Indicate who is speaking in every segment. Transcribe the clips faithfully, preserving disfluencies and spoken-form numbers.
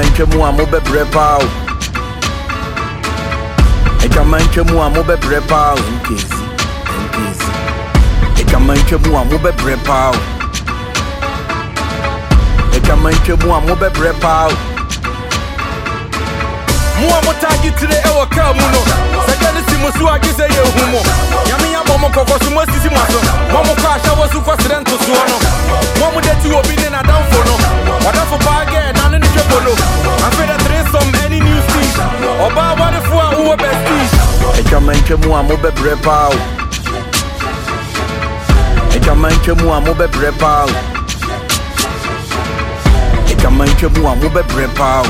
Speaker 1: Ekamanche mu amu bebre pao. Ekamanche mu amu bebre pao. Nkezi, nkezi. Ekamanche mu amu bebre pao. Ekamanche mu amu bebre pao.
Speaker 2: Mu amu tagi tire ewa kamuno. Sajani si musu agize ye humo. Yami ya momo koko sumo sisi maso. Momo kwa shawo su kwa sirentu suono. Momo deti obine na downfono. Wadafo bage na nini chepolo. Afeda threesome any new speed. Oba wadifua uwe bestie.
Speaker 1: Ekamanche mu amu bebre pao. Ekamanche mu amu bebre pao. Ekamanche mu amu bebre pao.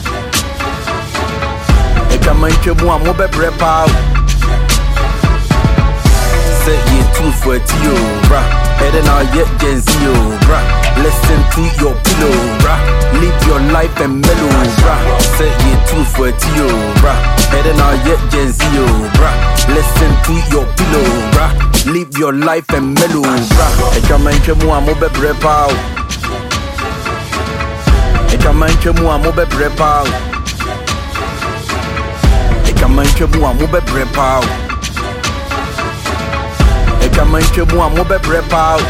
Speaker 1: Ekamanche mu amu bebre pao. Say ye two for it yo, bruh. Better now yet Gen Z yo, bruh. Listen to your pillow, bruh. Live your life and mellow, bruh. Say ye two for it yo, bruh. Better now yet Gen Z yo, bruh. Listen to your pillow, bruh. Live your life and mellow, bruh. Ekamanche mu amu bebre pao. Ekamanche mu amu bebre pao. Ekamanche mu amu bebre pao. Ekamanche mu amu bebre pao.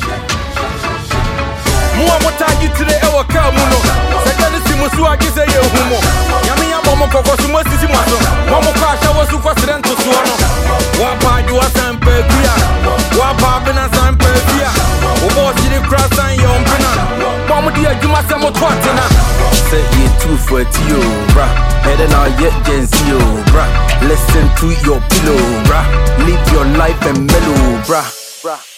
Speaker 2: Mu amu tagi tire ewa kamuno. Sajani si musu agize ye humo. Yami ya momo koko sumo sisi maso. Momo kwa shawo su kwa sirentu suono. Wapa juwa sampe kuya. Wapa bina sampe kuya. Ubo siri krasa yompina. Momo diya juma semo twatina.
Speaker 1: Say ye two for it yo, bruh. Better now yet Gen Z yo, bruh. Listen to your pillow, bruh. Live your life and mellow, bruh. bruh.